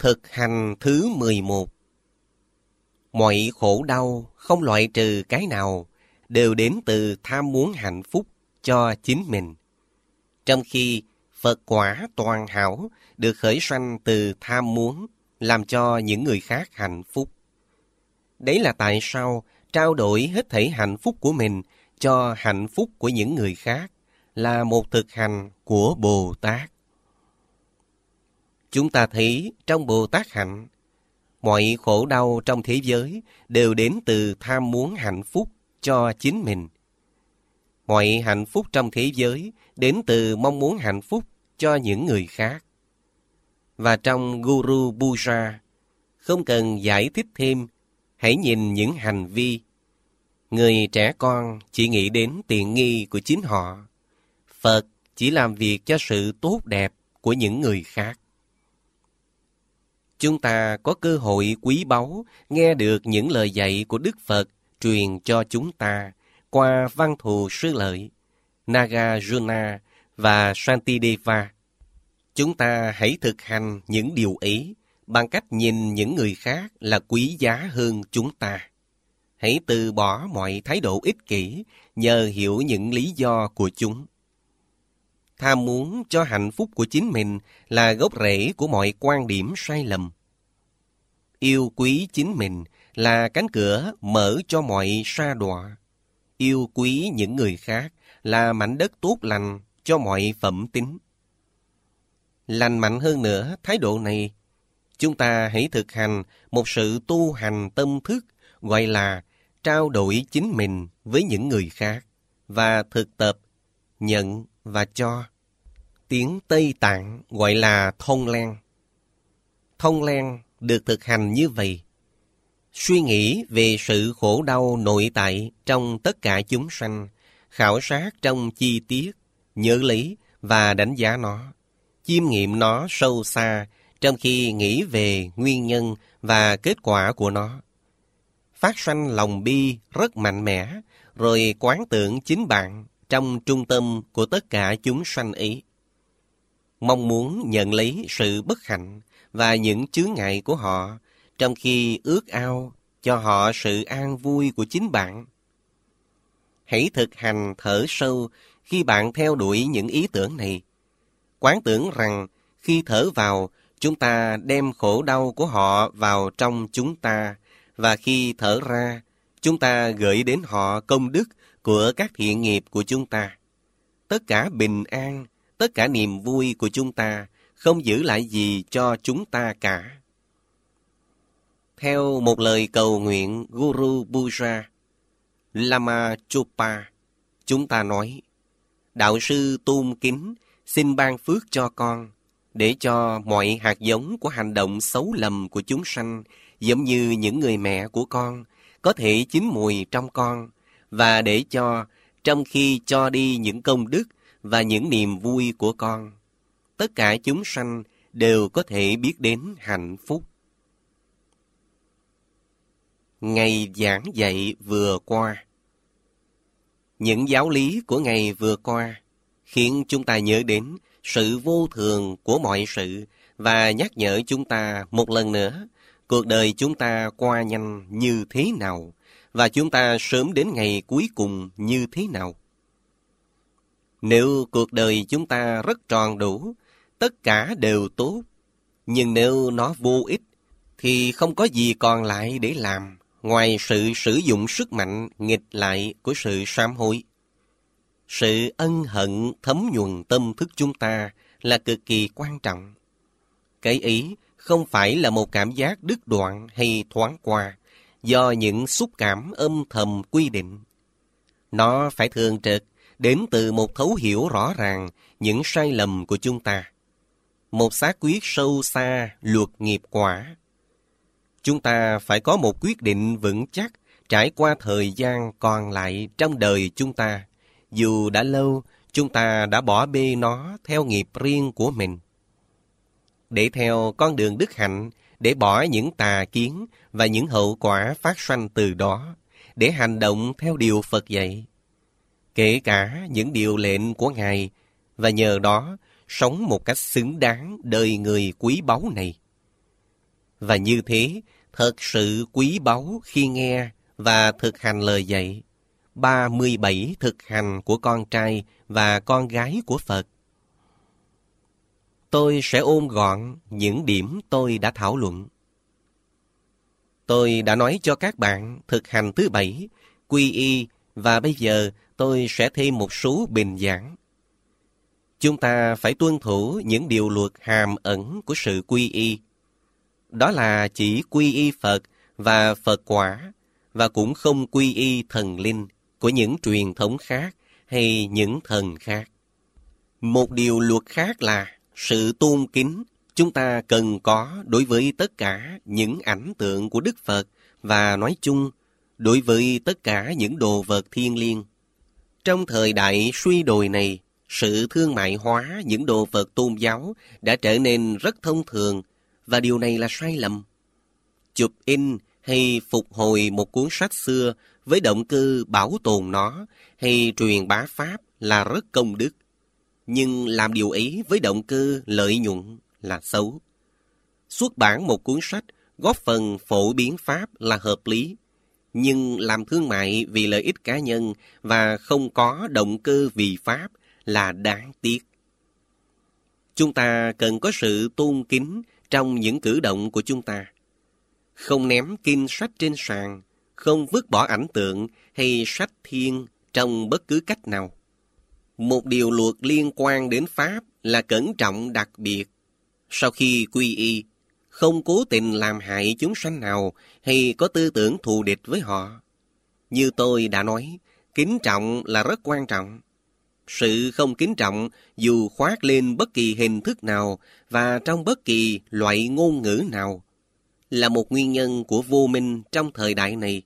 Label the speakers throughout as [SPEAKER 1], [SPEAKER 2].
[SPEAKER 1] Thực hành thứ 11. Mọi khổ đau không loại trừ cái nào đều đến từ tham muốn hạnh phúc cho chính mình. Trong khi Phật quả toàn hảo được khởi sanh từ tham muốn làm cho những người khác hạnh phúc. Đấy là tại sao trao đổi hết thảy hạnh phúc của mình cho hạnh phúc của những người khác là một thực hành của Bồ Tát. Chúng ta thấy trong Bồ Tát hạnh, mọi khổ đau trong thế giới đều đến từ tham muốn hạnh phúc cho chính mình. Mọi hạnh phúc trong thế giới đến từ mong muốn hạnh phúc cho những người khác. Và trong Guru Puja, không cần giải thích thêm, hãy nhìn những hành vi. Người trẻ con chỉ nghĩ đến tiện nghi của chính họ. Phật chỉ làm việc cho sự tốt đẹp của những người khác. Chúng ta có cơ hội quý báu nghe được những lời dạy của Đức Phật truyền cho chúng ta qua Văn Thù Sư Lợi, Nagarjuna và Shantideva. Chúng ta hãy thực hành những điều ấy bằng cách nhìn những người khác là quý giá hơn chúng ta. Hãy từ bỏ mọi thái độ ích kỷ nhờ hiểu những lý do của chúng. Tham muốn cho hạnh phúc của chính mình là gốc rễ của mọi quan điểm sai lầm. Yêu quý chính mình là cánh cửa mở cho mọi sa đọa. Yêu quý những người khác là mảnh đất tốt lành cho mọi phẩm tính. Lành mạnh hơn nữa thái độ này, chúng ta hãy thực hành một sự tu hành tâm thức gọi là trao đổi chính mình với những người khác và thực tập nhận và cho. Tiếng Tây Tạng gọi là thông len. Thông len được thực hành như vậy. Suy nghĩ về sự khổ đau nội tại trong tất cả chúng sanh, khảo sát trong chi tiết, nhớ lấy và đánh giá nó, chiêm nghiệm nó sâu xa trong khi nghĩ về nguyên nhân và kết quả của nó. Phát sanh lòng bi rất mạnh mẽ, rồi quán tưởng chính bạn trong trung tâm của tất cả chúng sanh ấy. Mong muốn nhận lấy sự bất hạnh và những chướng ngại của họ, trong khi ước ao cho họ sự an vui của chính bạn. Hãy thực hành thở sâu khi bạn theo đuổi những ý tưởng này. Quán tưởng rằng khi thở vào, chúng ta đem khổ đau của họ vào trong chúng ta, và khi thở ra, chúng ta gửi đến họ công đức của các thiện nghiệp của chúng ta. Tất cả bình an, tất cả niềm vui của chúng ta không giữ lại gì cho chúng ta cả. Theo một lời cầu nguyện Guru Puja, Lama Chopa, chúng ta nói: Đạo sư tôn kính, xin ban phước cho con, để cho mọi hạt giống của hành động xấu lầm của chúng sanh, giống như những người mẹ của con, có thể chín mùi trong con, và để cho, trong khi cho đi những công đức và những niềm vui của con, tất cả chúng sanh đều có thể biết đến hạnh phúc. Ngày giảng dạy vừa qua. Những giáo lý của ngày vừa qua khiến chúng ta nhớ đến sự vô thường của mọi sự và nhắc nhở chúng ta một lần nữa cuộc đời chúng ta qua nhanh như thế nào và chúng ta sớm đến ngày cuối cùng như thế nào. Nếu cuộc đời chúng ta rất tròn đủ, tất cả đều tốt, nhưng nếu nó vô ích thì không có gì còn lại để làm ngoài sự sử dụng sức mạnh nghịch lại của sự sám hối. Sự ân hận thấm nhuần tâm thức chúng ta là cực kỳ quan trọng. Cái ấy không phải là một cảm giác đứt đoạn hay thoáng qua do những xúc cảm âm thầm quy định. Nó phải thường trực đến từ một thấu hiểu rõ ràng những sai lầm của chúng ta, một xác quyết sâu xa luật nghiệp quả. Chúng ta phải có một quyết định vững chắc trải qua thời gian còn lại trong đời chúng ta, dù đã lâu chúng ta đã bỏ bê nó theo nghiệp riêng của mình. Để theo con đường đức hạnh, để bỏ những tà kiến và những hậu quả phát sanh từ đó, để hành động theo điều Phật dạy, kể cả những điều lệnh của Ngài, và nhờ đó sống một cách xứng đáng đời người quý báu này. Và như thế, thật sự quý báu khi nghe và thực hành lời dạy 37 thực hành của con trai và con gái của Phật. Tôi sẽ ôm gọn những điểm tôi đã thảo luận. Tôi đã nói cho các bạn thực hành thứ 7, quy y, và bây giờ tôi sẽ thêm một số bình giảng. Chúng ta phải tuân thủ những điều luật hàm ẩn của sự quy y. Đó là chỉ quy y Phật và Phật quả, và cũng không quy y thần linh của những truyền thống khác hay những thần khác. Một điều luật khác là sự tôn kính chúng ta cần có đối với tất cả những ảnh tượng của Đức Phật và nói chung đối với tất cả những đồ vật thiêng liêng. Trong thời đại suy đồi này, sự thương mại hóa những đồ vật tôn giáo đã trở nên rất thông thường, và điều này là sai lầm. Chụp in hay phục hồi một cuốn sách xưa với động cơ bảo tồn nó hay truyền bá pháp là rất công đức. Nhưng làm điều ấy với động cơ lợi nhuận là xấu. Xuất bản một cuốn sách góp phần phổ biến pháp là hợp lý, nhưng làm thương mại vì lợi ích cá nhân và không có động cơ vì pháp là đáng tiếc. Chúng ta cần có sự tôn kính trong những cử động của chúng ta. Không ném kinh sách trên sàn, không vứt bỏ ảnh tượng hay sách thiêng trong bất cứ cách nào. Một điều luật liên quan đến pháp là cẩn trọng đặc biệt. Sau khi quy y, không cố tình làm hại chúng sanh nào hay có tư tưởng thù địch với họ. Như tôi đã nói, kính trọng là rất quan trọng. Sự không kính trọng dù khoác lên bất kỳ hình thức nào và trong bất kỳ loại ngôn ngữ nào là một nguyên nhân của vô minh trong thời đại này.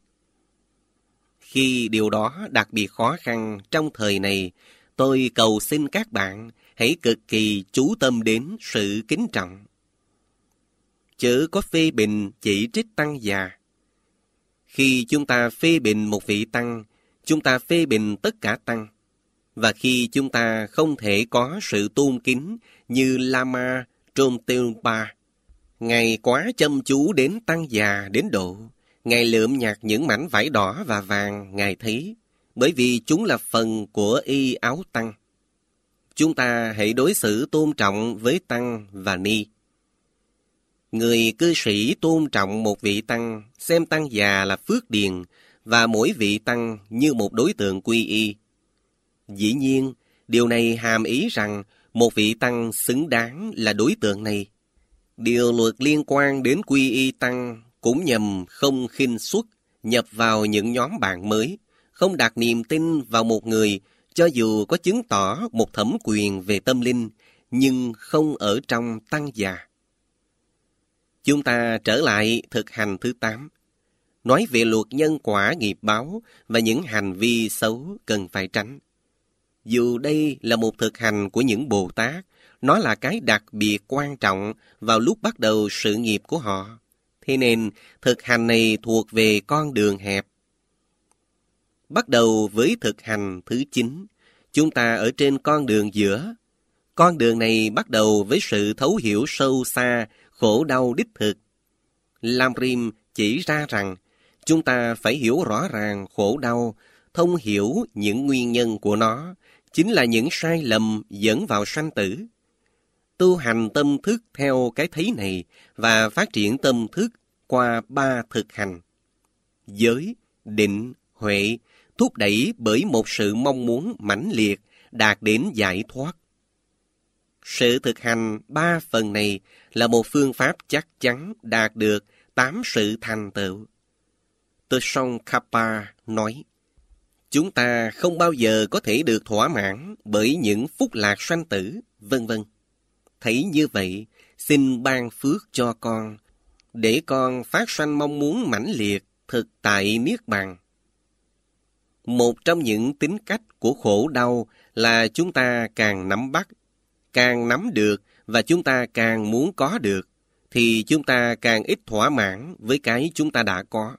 [SPEAKER 1] Khi điều đó đặc biệt khó khăn trong thời này, tôi cầu xin các bạn hãy cực kỳ chú tâm đến sự kính trọng. Chớ có phê bình chỉ trích tăng già. Khi chúng ta phê bình một vị tăng, chúng ta phê bình tất cả tăng. Và khi chúng ta không thể có sự tôn kính như Lama Tromtepa, Ngài quá chăm chú đến tăng già đến độ Ngài lượm nhặt những mảnh vải đỏ và vàng Ngài thấy, bởi vì chúng là phần của y áo tăng. Chúng ta hãy đối xử tôn trọng với tăng và ni. Người cư sĩ tôn trọng một vị tăng, xem tăng già là phước điền, và mỗi vị tăng như một đối tượng quy y. Dĩ nhiên, điều này hàm ý rằng một vị tăng xứng đáng là đối tượng này. Điều luật liên quan đến quy y tăng cũng nhằm không khinh suất, nhập vào những nhóm bạn mới, không đặt niềm tin vào một người cho dù có chứng tỏ một thẩm quyền về tâm linh, nhưng không ở trong tăng già. Chúng ta trở lại thực hành thứ 8, nói về luật nhân quả nghiệp báo và những hành vi xấu cần phải tránh. Dù đây là một thực hành của những Bồ Tát, nó là cái đặc biệt quan trọng vào lúc bắt đầu sự nghiệp của họ. Thế nên, thực hành này thuộc về con đường hẹp. Bắt đầu với thực hành thứ 9, chúng ta ở trên con đường giữa. Con đường này bắt đầu với sự thấu hiểu sâu xa, khổ đau đích thực. Lam Rim chỉ ra rằng, chúng ta phải hiểu rõ ràng khổ đau, thông hiểu những nguyên nhân của nó, chính là những sai lầm dẫn vào sanh tử. Tu hành tâm thức theo cái thấy này và phát triển tâm thức qua 3 thực hành. Giới, định, huệ, thúc đẩy bởi một sự mong muốn mãnh liệt đạt đến giải thoát. Sự thực hành 3 phần này là một phương pháp chắc chắn đạt được 8 sự thành tựu. Tsongkhapa nói, chúng ta không bao giờ có thể được thỏa mãn bởi những phúc lạc sanh tử, vân vân. Thấy như vậy, xin ban phước cho con, để con phát sanh mong muốn mãnh liệt thực tại Niết Bàn. Một trong những tính cách của khổ đau là chúng ta càng nắm bắt, càng nắm được và chúng ta càng muốn có được, thì chúng ta càng ít thỏa mãn với cái chúng ta đã có.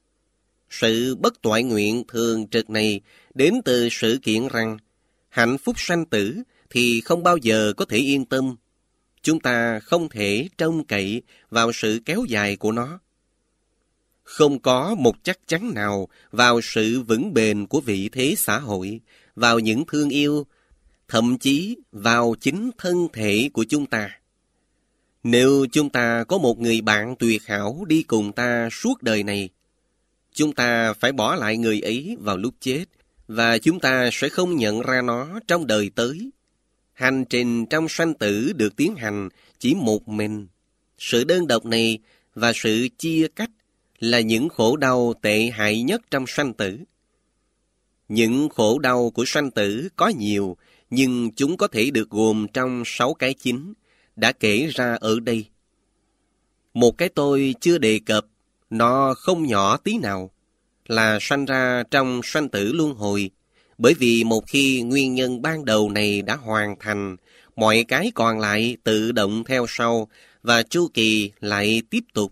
[SPEAKER 1] Sự bất toại nguyện thường trực này đến từ sự kiện rằng hạnh phúc sanh tử thì không bao giờ có thể yên tâm. chúng ta không thể trông cậy vào sự kéo dài của nó. Không có một chắc chắn nào vào sự vững bền của vị thế xã hội, vào những thương yêu, thậm chí vào chính thân thể của chúng ta. Nếu chúng ta có một người bạn tuyệt hảo đi cùng ta suốt đời này, chúng ta phải bỏ lại người ấy vào lúc chết, và chúng ta sẽ không nhận ra nó trong đời tới. Hành trình trong sanh tử được tiến hành chỉ một mình. Sự đơn độc này và sự chia cách là những khổ đau tệ hại nhất trong sanh tử. Những khổ đau của sanh tử có nhiều, nhưng chúng có thể được gồm trong 6 cái chính đã kể ra ở đây. Một cái tôi chưa đề cập, nó không nhỏ tí nào, là sanh ra trong sanh tử luân hồi, bởi vì một khi nguyên nhân ban đầu này đã hoàn thành, mọi cái còn lại tự động theo sau và chu kỳ lại tiếp tục.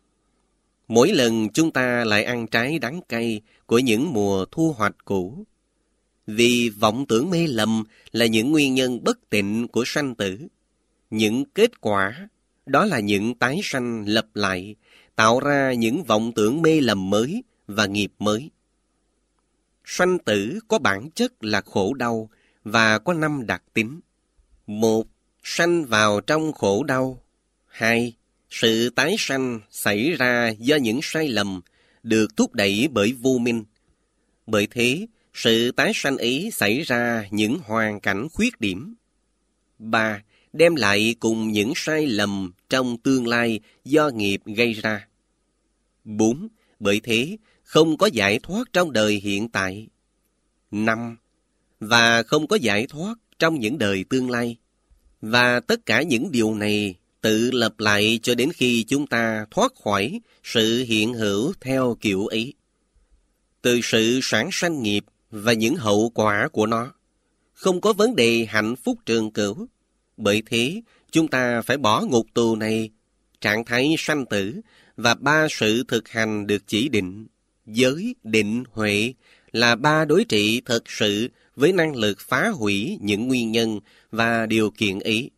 [SPEAKER 1] Mỗi lần chúng ta lại ăn trái đắng cay của những mùa thu hoạch cũ. Vì vọng tưởng mê lầm là những nguyên nhân bất tịnh của sanh tử. Những kết quả, đó là những tái sanh lặp lại, tạo ra những vọng tưởng mê lầm mới và nghiệp mới. Sanh tử có bản chất là khổ đau và có 5 đặc tính. 1. Sanh vào trong khổ đau. 2. Sự tái sanh xảy ra do những sai lầm được thúc đẩy bởi vô minh. Bởi thế, sự tái sanh ấy xảy ra những hoàn cảnh khuyết điểm. 3. Đem lại cùng những sai lầm trong tương lai do nghiệp gây ra. 4. Bởi thế, không có giải thoát trong đời hiện tại. 5. Và không có giải thoát trong những đời tương lai. Và tất cả những điều này tự lặp lại cho đến khi chúng ta thoát khỏi sự hiện hữu theo kiểu ấy. Từ sự sản sanh nghiệp và những hậu quả của nó, không có vấn đề hạnh phúc trường cửu. Bởi thế, chúng ta phải bỏ ngục tù này, trạng thái sanh tử và 3 sự thực hành được chỉ định, giới, định, huệ, là 3 đối trị thật sự với năng lực phá hủy những nguyên nhân và điều kiện ấy.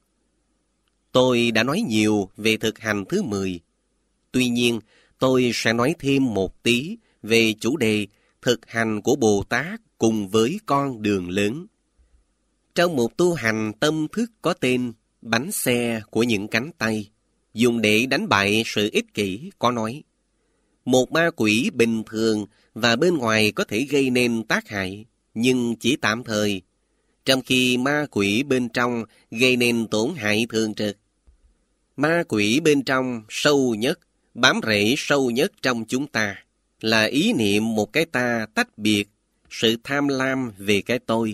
[SPEAKER 1] Tôi đã nói nhiều về thực hành thứ 10. Tuy nhiên, tôi sẽ nói thêm một tí về chủ đề thực hành của Bồ Tát cùng với con đường lớn. Trong một tu hành tâm thức có tên bánh xe của những cánh tay, dùng để đánh bại sự ích kỷ, có nói: một ma quỷ bình thường và bên ngoài có thể gây nên tác hại, nhưng chỉ tạm thời, trong khi ma quỷ bên trong gây nên tổn hại thường trực. Ma quỷ bên trong sâu nhất, bám rễ sâu nhất trong chúng ta, là ý niệm một cái ta tách biệt, sự tham lam về cái tôi.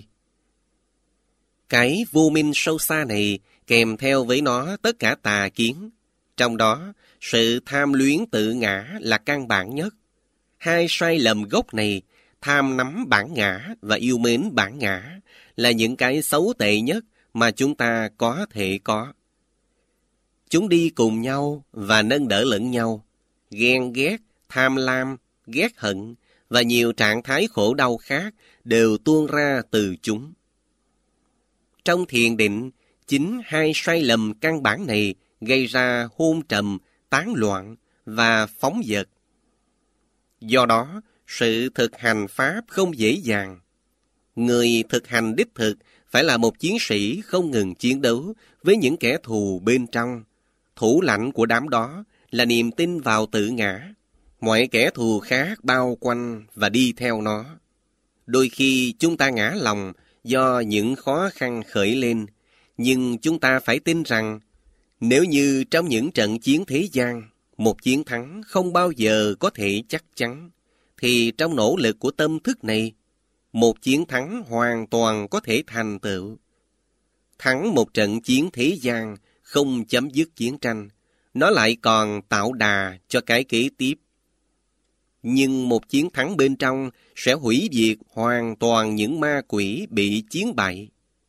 [SPEAKER 1] Cái vô minh sâu xa này kèm theo với nó tất cả tà kiến, trong đó sự tham luyến tự ngã là căn bản nhất. 2 sai lầm gốc này, tham nắm bản ngã và yêu mến bản ngã, là những cái xấu tệ nhất mà chúng ta có thể có. Chúng đi cùng nhau và nâng đỡ lẫn nhau. Ghen ghét, tham lam, ghét hận và nhiều trạng thái khổ đau khác đều tuôn ra từ chúng. Trong thiền định, chính 2 sai lầm căn bản này gây ra hôn trầm, tán loạn và phóng dật. Do đó, sự thực hành Pháp không dễ dàng. Người thực hành đích thực phải là một chiến sĩ không ngừng chiến đấu với những kẻ thù bên trong. Thủ lãnh của đám đó là niềm tin vào tự ngã. Mọi kẻ thù khác bao quanh và đi theo nó. Đôi khi chúng ta ngã lòng do những khó khăn khởi lên, nhưng chúng ta phải tin rằng nếu như trong những trận chiến thế gian, một chiến thắng không bao giờ có thể chắc chắn, thì trong nỗ lực của tâm thức này, một chiến thắng hoàn toàn có thể thành tựu. Thắng một trận chiến thế gian không chấm dứt chiến tranh, nó lại còn tạo đà cho cái kế tiếp. Nhưng một chiến thắng bên trong sẽ hủy diệt hoàn toàn những ma quỷ bị chiến bại.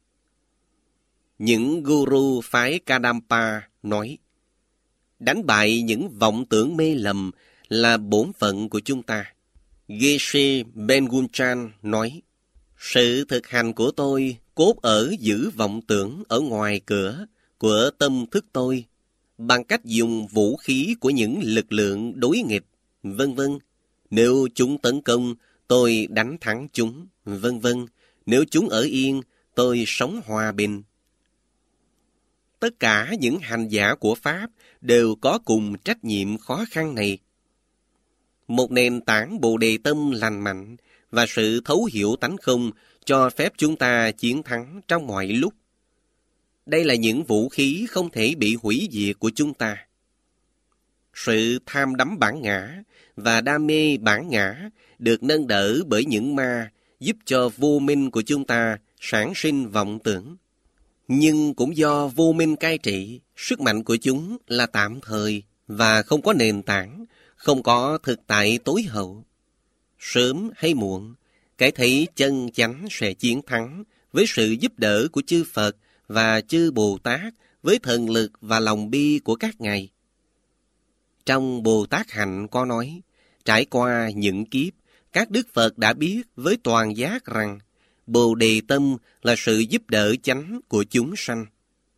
[SPEAKER 1] Những guru phái Kadampa nói: đánh bại những vọng tưởng mê lầm là bổn phận của chúng ta. Geshe Bengunchan nói: sự thực hành của tôi cốt ở giữ vọng tưởng ở ngoài cửa của tâm thức tôi bằng cách dùng vũ khí của những lực lượng đối nghịch, vân vân. Nếu chúng tấn công, tôi đánh thắng chúng, vân vân. Nếu chúng ở yên, tôi sống hòa bình. Tất cả những hành giả của Pháp đều có cùng trách nhiệm khó khăn này. Một nền tảng Bồ Đề tâm lành mạnh và sự thấu hiểu tánh không cho phép chúng ta chiến thắng trong mọi lúc. Đây là những vũ khí không thể bị hủy diệt của chúng ta. Sự tham đắm bản ngã và đam mê bản ngã được nâng đỡ bởi những ma giúp cho vô minh của chúng ta sản sinh vọng tưởng. Nhưng cũng do vô minh cai trị, sức mạnh của chúng là tạm thời và không có nền tảng, không có thực tại tối hậu. Sớm hay muộn, cái thấy chân chánh sẽ chiến thắng với sự giúp đỡ của chư Phật và chư Bồ Tát, với thần lực và lòng bi của các ngài. Trong Bồ Tát Hạnh có nói, trải qua những kiếp, các Đức Phật đã biết với toàn giác rằng Bồ Đề tâm là sự giúp đỡ chánh của chúng sanh.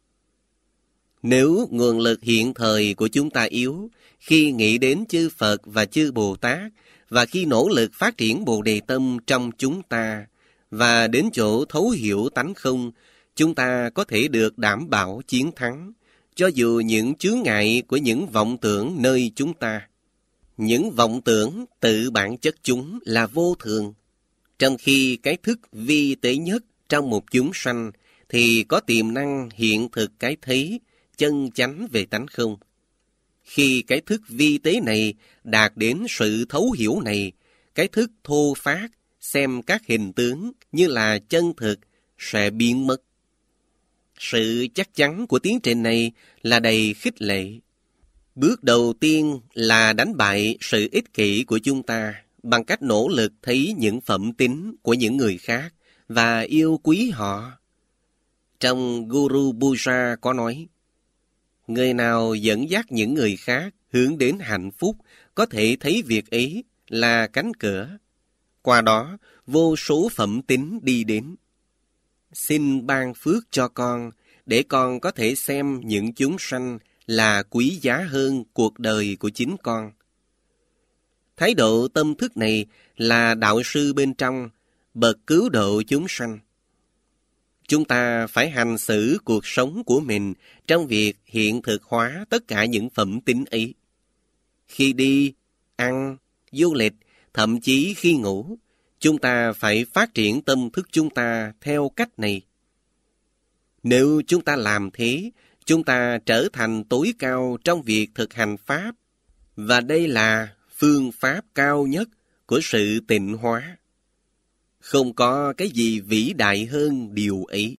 [SPEAKER 1] Nếu nguồn lực hiện thời của chúng ta yếu, khi nghĩ đến chư Phật và chư Bồ Tát, và khi nỗ lực phát triển Bồ Đề tâm trong chúng ta, và đến chỗ thấu hiểu tánh không, chúng ta có thể được đảm bảo chiến thắng, cho dù những chướng ngại của những vọng tưởng nơi chúng ta. Những vọng tưởng tự bản chất chúng là vô thường, trong khi cái thức vi tế nhất trong một chúng sanh thì có tiềm năng hiện thực cái thấy chân chánh về tánh không. Khi cái thức vi tế này đạt đến sự thấu hiểu này, cái thức thô phát xem các hình tướng như là chân thực sẽ biến mất. Sự chắc chắn của tiến trình này là đầy khích lệ. Bước đầu tiên là đánh bại sự ích kỷ của chúng ta bằng cách nỗ lực thấy những phẩm tính của những người khác và yêu quý họ. Trong Guru Puja có nói, người nào dẫn dắt những người khác hướng đến hạnh phúc có thể thấy việc ấy là cánh cửa. Qua đó, vô số phẩm tính đi đến. Xin ban phước cho con, để con có thể xem những chúng sanh là quý giá hơn cuộc đời của chính con. Thái độ tâm thức này là đạo sư bên trong, bậc cứu độ chúng sanh. Chúng ta phải hành xử cuộc sống của mình trong việc hiện thực hóa tất cả những phẩm tính ấy. Khi đi, ăn, du lịch, thậm chí khi ngủ, chúng ta phải phát triển tâm thức chúng ta theo cách này. Nếu chúng ta làm thế, chúng ta trở thành tối cao trong việc thực hành Pháp. Và đây là phương pháp cao nhất của sự tịnh hóa. Không có cái gì vĩ đại hơn điều ấy.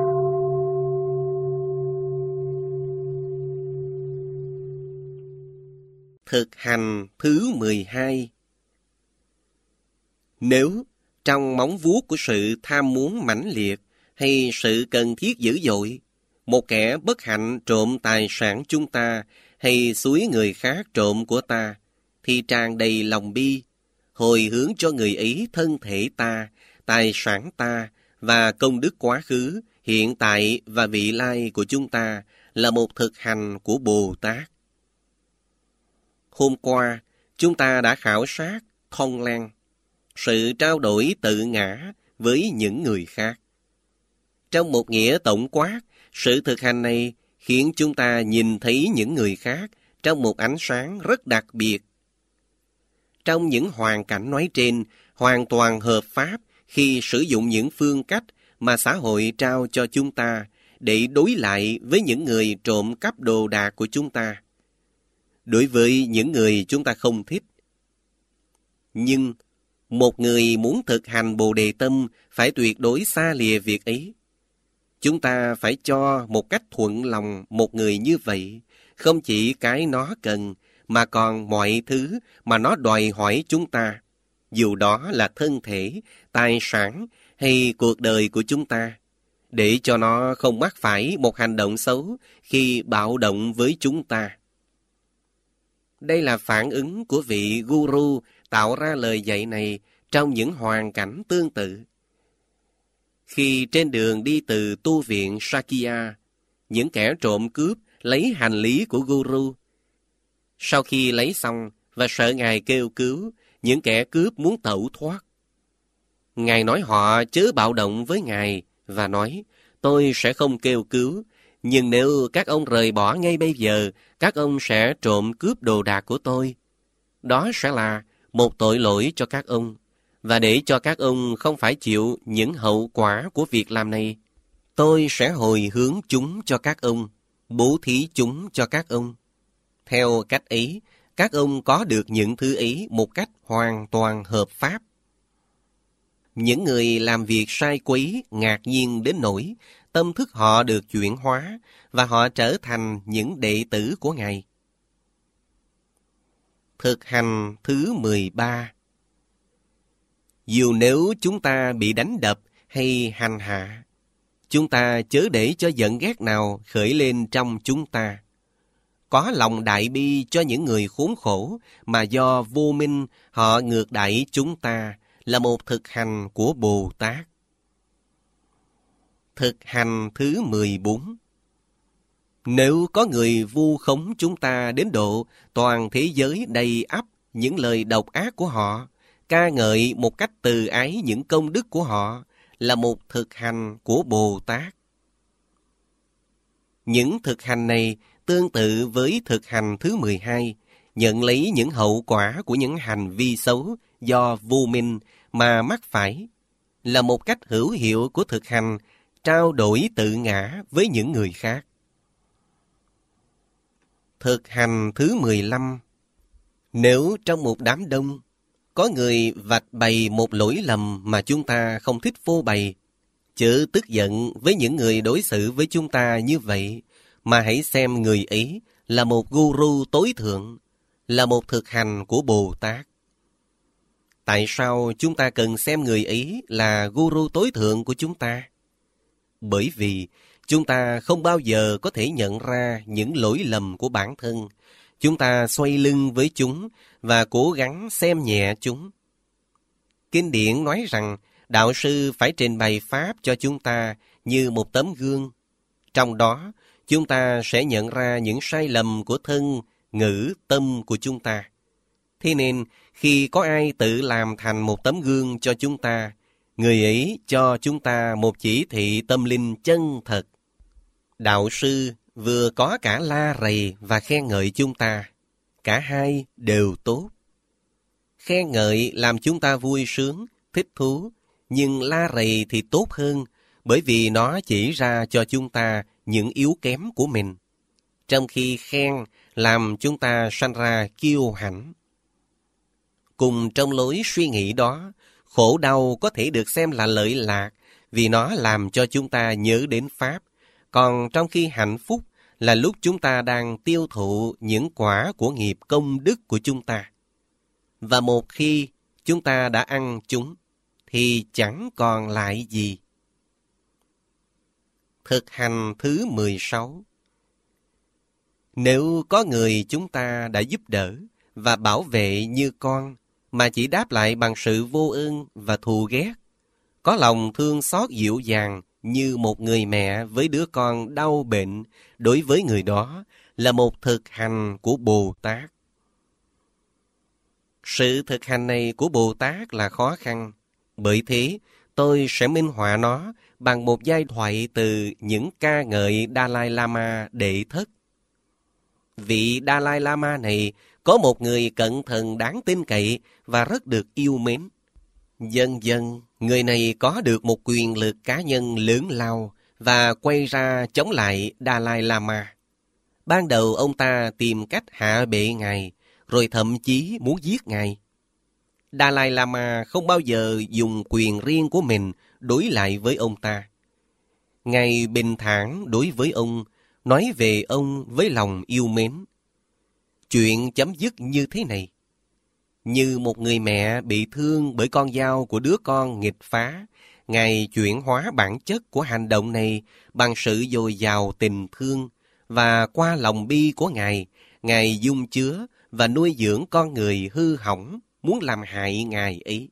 [SPEAKER 1] Thực hành thứ 12. Nếu trong móng vuốt của sự tham muốn mãnh liệt hay sự cần thiết dữ dội, một kẻ bất hạnh trộm tài sản chúng ta hay xúi người khác trộm của ta, thì tràn đầy lòng bi, hồi hướng cho người ấy thân thể ta, tài sản ta và công đức quá khứ, hiện tại và vị lai của chúng ta là một thực hành của Bồ Tát. Hôm qua, chúng ta đã khảo sát Thông Lan, sự trao đổi tự ngã với những người khác. Trong một nghĩa tổng quát, sự thực hành này khiến chúng ta nhìn thấy những người khác trong một ánh sáng rất đặc biệt. Trong những hoàn cảnh nói trên, hoàn toàn hợp pháp khi sử dụng những phương cách mà xã hội trao cho chúng ta để đối lại với những người trộm cắp đồ đạc của chúng ta, đối với những người chúng ta không thích. Nhưng một người muốn thực hành Bồ Đề tâm phải tuyệt đối xa lìa việc ấy. Chúng ta phải cho một cách thuận lòng một người như vậy, không chỉ cái nó cần, mà còn mọi thứ mà nó đòi hỏi chúng ta, dù đó là thân thể, tài sản hay cuộc đời của chúng ta, để cho nó không mắc phải một hành động xấu khi bạo động với chúng ta. Đây là phản ứng của vị Guru tạo ra lời dạy này trong những hoàn cảnh tương tự. Khi trên đường đi từ tu viện Sakya, những kẻ trộm cướp lấy hành lý của Guru. Sau khi lấy xong và sợ Ngài kêu cứu, những kẻ cướp muốn tẩu thoát. Ngài nói họ chớ bạo động với Ngài và nói, tôi sẽ không kêu cứu, nhưng nếu các ông rời bỏ ngay bây giờ, các ông sẽ trộm cướp đồ đạc của tôi. Đó sẽ là một tội lỗi cho các ông, và để cho các ông không phải chịu những hậu quả của việc làm này, tôi sẽ hồi hướng chúng cho các ông, bố thí chúng cho các ông. Theo cách ấy, các ông có được những thứ ấy một cách hoàn toàn hợp pháp. Những người làm việc sai quấy ngạc nhiên đến nỗi tâm thức họ được chuyển hóa và họ trở thành những đệ tử của Ngài. Thực hành thứ 13. Dù nếu chúng ta bị đánh đập hay hành hạ, chúng ta chớ để cho giận ghét nào khởi lên trong chúng ta. Có lòng đại bi cho những người khốn khổ mà do vô minh họ ngược đãi chúng ta là một thực hành của Bồ Tát. Thực hành thứ 14. Nếu có người vu khống chúng ta đến độ toàn thế giới đầy ắp những lời độc ác của họ, ca ngợi một cách từ ái những công đức của họ, là một thực hành của Bồ Tát. Những thực hành này tương tự với thực hành thứ 12, nhận lấy những hậu quả của những hành vi xấu do vô minh mà mắc phải, là một cách hữu hiệu của thực hành trao đổi tự ngã với những người khác. Thực hành thứ 15. Nếu trong một đám đông, có người vạch bày một lỗi lầm mà chúng ta không thích phô bày, chớ tức giận với những người đối xử với chúng ta như vậy, mà hãy xem người ấy là một guru tối thượng, là một thực hành của Bồ Tát. Tại sao chúng ta cần xem người ấy là guru tối thượng của chúng ta? Bởi vì chúng ta không bao giờ có thể nhận ra những lỗi lầm của bản thân. Chúng ta xoay lưng với chúng và cố gắng xem nhẹ chúng. Kinh điển nói rằng đạo sư phải trình bày pháp cho chúng ta như một tấm gương. Trong đó, chúng ta sẽ nhận ra những sai lầm của thân, ngữ, tâm của chúng ta. Thế nên, khi có ai tự làm thành một tấm gương cho chúng ta, người ấy cho chúng ta một chỉ thị tâm linh chân thật. Đạo sư vừa có cả la rầy và khen ngợi chúng ta. Cả hai đều tốt. Khen ngợi làm chúng ta vui sướng, thích thú, nhưng la rầy thì tốt hơn, bởi vì nó chỉ ra cho chúng ta những yếu kém của mình, trong khi khen làm chúng ta sanh ra kiêu hãnh. Cùng trong lối suy nghĩ đó, khổ đau có thể được xem là lợi lạc vì nó làm cho chúng ta nhớ đến Pháp, còn trong khi hạnh phúc là lúc chúng ta đang tiêu thụ những quả của nghiệp công đức của chúng ta. Và một khi chúng ta đã ăn chúng, thì chẳng còn lại gì. Thực hành thứ 16. Nếu có người chúng ta đã giúp đỡ và bảo vệ như con, mà chỉ đáp lại bằng sự vô ơn và thù ghét, có lòng thương xót dịu dàng như một người mẹ với đứa con đau bệnh, đối với người đó là một thực hành của Bồ Tát. Sự thực hành này của Bồ Tát là khó khăn, bởi thế tôi sẽ minh họa nó bằng một giai thoại từ những ca ngợi Dalai Lama đệ thất. Vị Dalai Lama này có một người cận thần đáng tin cậy và rất được yêu mến. Dần dần, người này có được một quyền lực cá nhân lớn lao và quay ra chống lại Dalai Lama. Ban đầu ông ta tìm cách hạ bệ Ngài, rồi thậm chí muốn giết Ngài. Dalai Lama không bao giờ dùng quyền riêng của mình đối lại với ông ta. Ngài bình thản đối với ông, nói về ông với lòng yêu mến. Chuyện chấm dứt như thế này. Như một người mẹ bị thương bởi con dao của đứa con nghịch phá, Ngài chuyển hóa bản chất của hành động này bằng sự dồi dào tình thương, và qua lòng bi của Ngài dung chứa và nuôi dưỡng con người hư hỏng muốn làm hại Ngài ấy.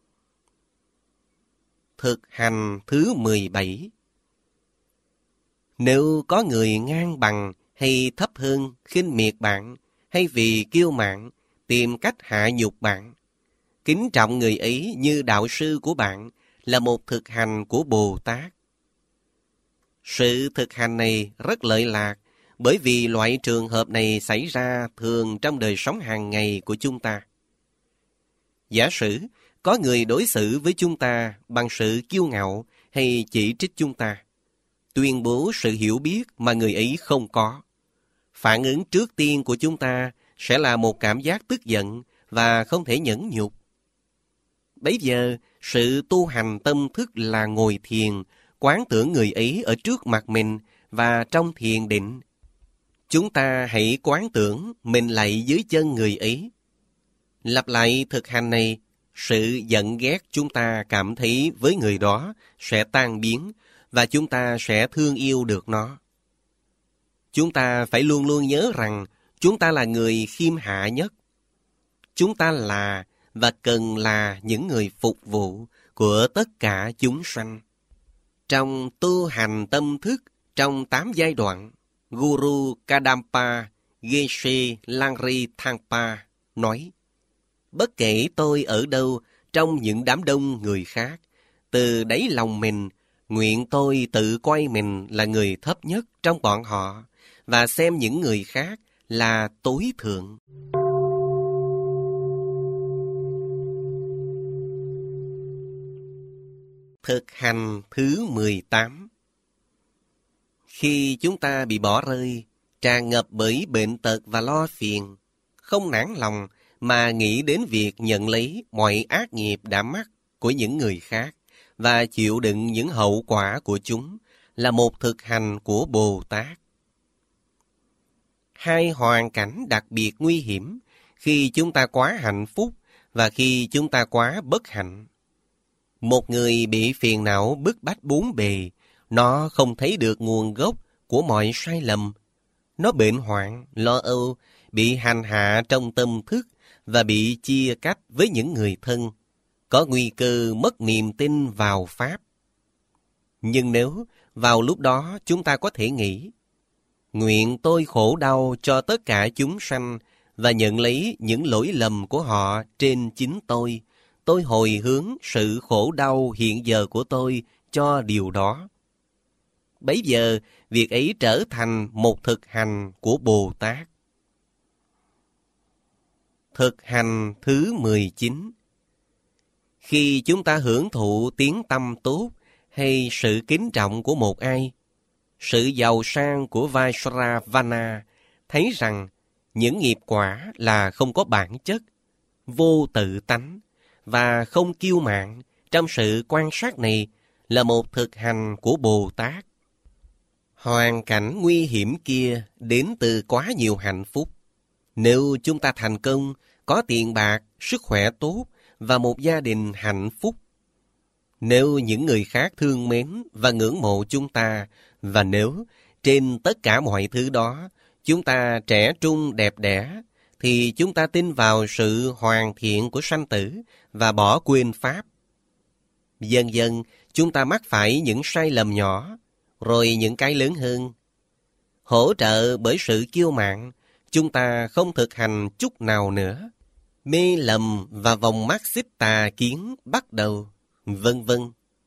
[SPEAKER 1] Thực hành thứ 17. Nếu có người ngang bằng hay thấp hơn, khinh miệt bạn, hay vì kiêu mạn, tìm cách hạ nhục bạn, kính trọng người ấy như đạo sư của bạn là một thực hành của Bồ Tát. Sự thực hành này rất lợi lạc, bởi vì loại trường hợp này xảy ra thường trong đời sống hàng ngày của chúng ta. Giả sử có người đối xử với chúng ta bằng sự kiêu ngạo hay chỉ trích chúng ta, tuyên bố sự hiểu biết mà người ấy không có. Phản ứng trước tiên của chúng ta sẽ là một cảm giác tức giận và không thể nhẫn nhục. Bấy giờ, sự tu hành tâm thức là ngồi thiền, quán tưởng người ấy ở trước mặt mình và trong thiền định. Chúng ta hãy quán tưởng mình lạy dưới chân người ấy. Lặp lại thực hành này, sự giận ghét chúng ta cảm thấy với người đó sẽ tan biến và chúng ta sẽ thương yêu được nó. Chúng ta phải luôn luôn nhớ rằng chúng ta là người khiêm hạ nhất. Chúng ta là và cần là những người phục vụ của tất cả chúng sanh. Trong tu hành tâm thức trong 8 giai đoạn, Guru Kadampa Geshe Langri Thangpa nói: bất kể tôi ở đâu trong những đám đông người khác, từ đáy lòng mình, nguyện tôi tự coi mình là người thấp nhất trong bọn họ và xem những người khác là tối thượng. Thực hành thứ 18. Khi chúng ta bị bỏ rơi, tràn ngập bởi bệnh tật và lo phiền, không nản lòng mà nghĩ đến việc nhận lấy mọi ác nghiệp đã mắc của những người khác và chịu đựng những hậu quả của chúng là một thực hành của Bồ Tát. Hai hoàn cảnh đặc biệt nguy hiểm khi chúng ta quá hạnh phúc và khi chúng ta quá bất hạnh. Một người bị phiền não bức bách bốn bề, nó không thấy được nguồn gốc của mọi sai lầm. Nó bệnh hoạn, lo âu, bị hành hạ trong tâm thức và bị chia cách với những người thân, có nguy cơ mất niềm tin vào Pháp. Nhưng nếu vào lúc đó chúng ta có thể nghĩ: nguyện tôi khổ đau cho tất cả chúng sanh và nhận lấy những lỗi lầm của họ trên chính tôi hồi hướng sự khổ đau hiện giờ của tôi cho điều đó. Bấy giờ, việc ấy trở thành một thực hành của Bồ Tát. Thực hành thứ 19. Khi chúng ta hưởng thụ tiếng tăm tốt hay sự kính trọng của một ai, sự giàu sang của Vajravana thấy rằng những nghiệp quả là không có bản chất, vô tự tánh và không kiêu mạn, trong sự quan sát này là một thực hành của Bồ Tát. Hoàn cảnh nguy hiểm kia đến từ quá nhiều hạnh phúc. Nếu chúng ta thành công, có tiền bạc, sức khỏe tốt và một gia đình hạnh phúc, nếu những người khác thương mến và ngưỡng mộ chúng ta, và nếu trên tất cả mọi thứ đó chúng ta trẻ trung đẹp đẽ, thì chúng ta tin vào sự hoàn thiện của sanh tử và bỏ quên Pháp. Dần dần chúng ta mắc phải những sai lầm nhỏ, rồi những cái lớn hơn. Hỗ trợ bởi sự kiêu mạn, chúng ta không thực hành chút nào nữa. Mê lầm và vòng mắt xích tà kiến bắt đầu, vân vân.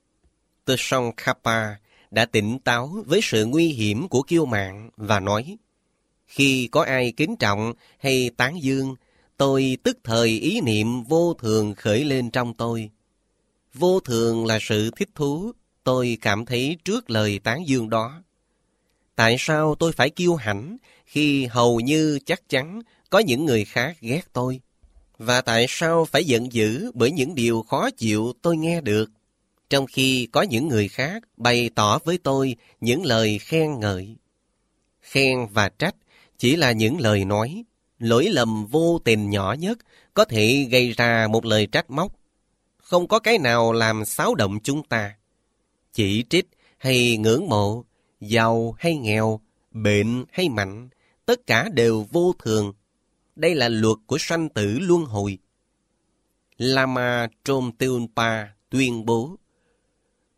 [SPEAKER 1] Tsongkhapa đã tỉnh táo với sự nguy hiểm của kiêu mạn và nói: khi có ai kính trọng hay tán dương, tôi tức thời ý niệm vô thường khởi lên trong tôi. Vô thường là sự thích thú tôi cảm thấy trước lời tán dương đó. Tại sao tôi phải kiêu hãnh khi hầu như chắc chắn có những người khác ghét tôi? Và tại sao phải giận dữ bởi những điều khó chịu tôi nghe được, trong khi có những người khác bày tỏ với tôi những lời khen ngợi? Khen và trách chỉ là những lời nói, lỗi lầm vô tình nhỏ nhất có thể gây ra một lời trách móc. Không có cái nào làm xáo động chúng ta. Chỉ trích hay ngưỡng mộ, giàu hay nghèo, bệnh hay mạnh, tất cả đều vô thường. Đây là luật của sanh tử luân hồi. Lama Tromteunpa tuyên bố: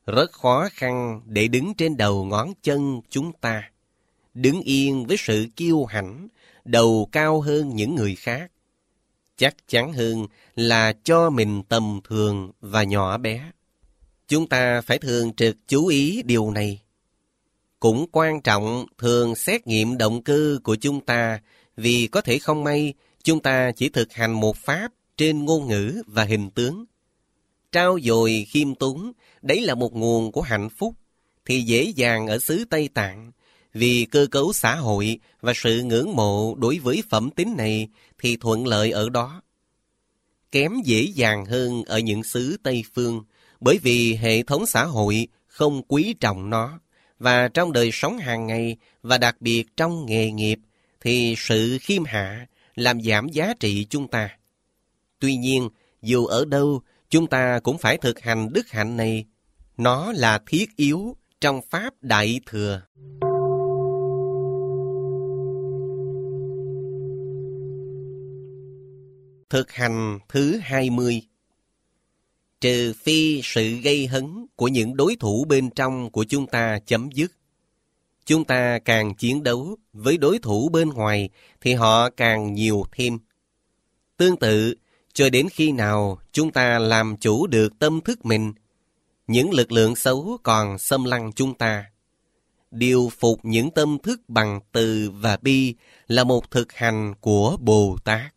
[SPEAKER 1] Rất khó khăn để đứng trên đầu ngón chân chúng ta, đứng yên với sự kiêu hãnh, đầu cao hơn những người khác. Chắc chắn hơn là cho mình tầm thường và nhỏ bé. Chúng ta phải thường trực chú ý điều này. Cũng quan trọng thường xét nghiệm động cơ của chúng ta, vì có thể không may chúng ta chỉ thực hành một pháp trên ngôn ngữ và hình tướng. Trao dồi khiêm tốn, đấy là một nguồn của hạnh phúc, thì dễ dàng ở xứ Tây Tạng, vì cơ cấu xã hội và sự ngưỡng mộ đối với phẩm tính này thì thuận lợi ở đó. Kém dễ dàng hơn ở những xứ Tây Phương, bởi vì hệ thống xã hội không quý trọng nó, và trong đời sống hàng ngày và đặc biệt trong nghề nghiệp thì sự khiêm hạ làm giảm giá trị chúng ta. Tuy nhiên, dù ở đâu, chúng ta cũng phải thực hành đức hạnh này. Nó là thiết yếu trong Pháp Đại Thừa. Thực hành thứ 20. Trừ phi sự gây hấn của những đối thủ bên trong của chúng ta chấm dứt, chúng ta càng chiến đấu với đối thủ bên ngoài thì họ càng nhiều thêm. Tương tự, cho đến khi nào chúng ta làm chủ được tâm thức mình, những lực lượng xấu còn xâm lăng chúng ta. Điều phục những tâm thức bằng từ và bi là một thực hành của Bồ Tát.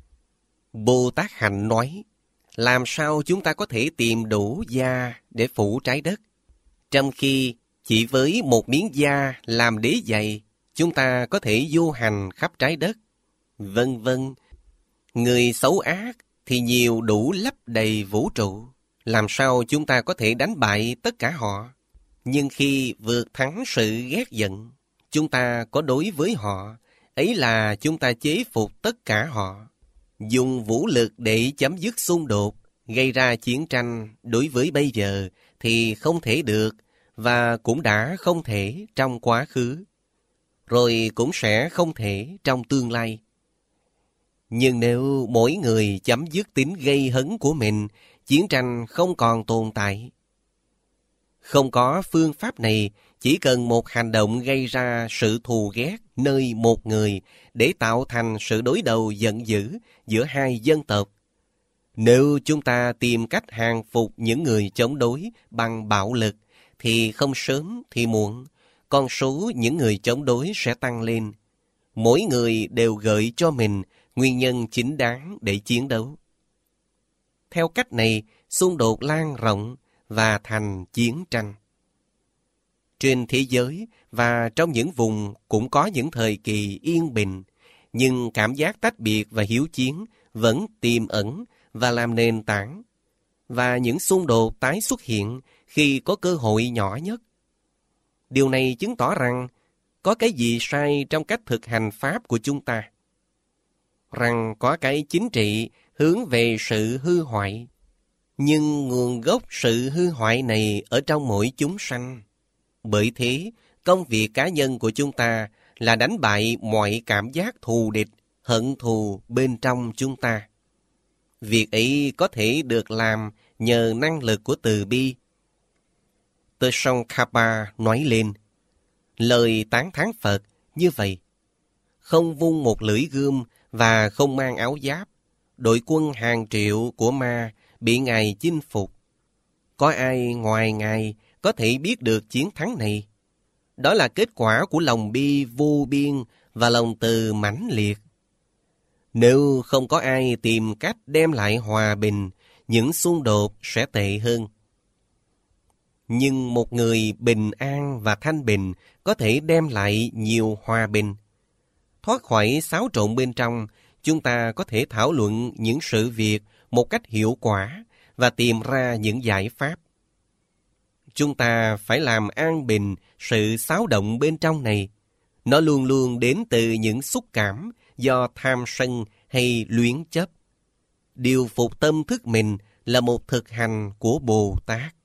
[SPEAKER 1] Bồ Tát Hạnh nói, làm sao chúng ta có thể tìm đủ da để phủ trái đất, trong khi chỉ với một miếng da làm đế giày, chúng ta có thể du hành khắp trái đất, vân vân. Người xấu ác thì nhiều đủ lấp đầy vũ trụ, làm sao chúng ta có thể đánh bại tất cả họ? Nhưng khi vượt thắng sự ghét giận, chúng ta có đối với họ, ấy là chúng ta chế phục tất cả họ. Dùng vũ lực để chấm dứt xung đột, gây ra chiến tranh đối với bây giờ thì không thể được, và cũng đã không thể trong quá khứ, rồi cũng sẽ không thể trong tương lai. Nhưng nếu mỗi người chấm dứt tính gây hấn của mình, chiến tranh không còn tồn tại. Không có phương pháp này, chỉ cần một hành động gây ra sự thù ghét nơi một người để tạo thành sự đối đầu giận dữ giữa hai dân tộc. Nếu chúng ta tìm cách hàng phục những người chống đối bằng bạo lực, thì không sớm thì muộn, con số những người chống đối sẽ tăng lên. Mỗi người đều gợi cho mình nguyên nhân chính đáng để chiến đấu. Theo cách này, xung đột lan rộng và thành chiến tranh. Trên thế giới và trong những vùng cũng có những thời kỳ yên bình, nhưng cảm giác tách biệt và hiếu chiến vẫn tiềm ẩn và làm nền tảng, và những xung đột tái xuất hiện khi có cơ hội nhỏ nhất. Điều này chứng tỏ rằng có cái gì sai trong cách thực hành Pháp của chúng ta, rằng có cái chính trị hướng về sự hư hoại, nhưng nguồn gốc sự hư hoại này ở trong mỗi chúng sanh. Bởi thế, công việc cá nhân của chúng ta là đánh bại mọi cảm giác thù địch, hận thù bên trong chúng ta. Việc ấy có thể được làm nhờ năng lực của từ bi. Tsongkhapa nói lên, lời tán thán Phật như vậy: không vung một lưỡi gươm và không mang áo giáp, đội quân hàng triệu của ma bị Ngài chinh phục. Có ai ngoài Ngài có thể biết được chiến thắng này? Đó là kết quả của lòng bi vô biên và lòng từ mãnh liệt. Nếu không có ai tìm cách đem lại hòa bình, những xung đột sẽ tệ hơn. Nhưng một người bình an và thanh bình có thể đem lại nhiều hòa bình. Thoát khỏi xáo trộn bên trong, chúng ta có thể thảo luận những sự việc một cách hiệu quả và tìm ra những giải pháp. Chúng ta phải làm an bình sự xáo động bên trong này. Nó luôn luôn đến từ những xúc cảm do tham sân hay luyến chấp. Điều phục tâm thức mình là một thực hành của Bồ Tát.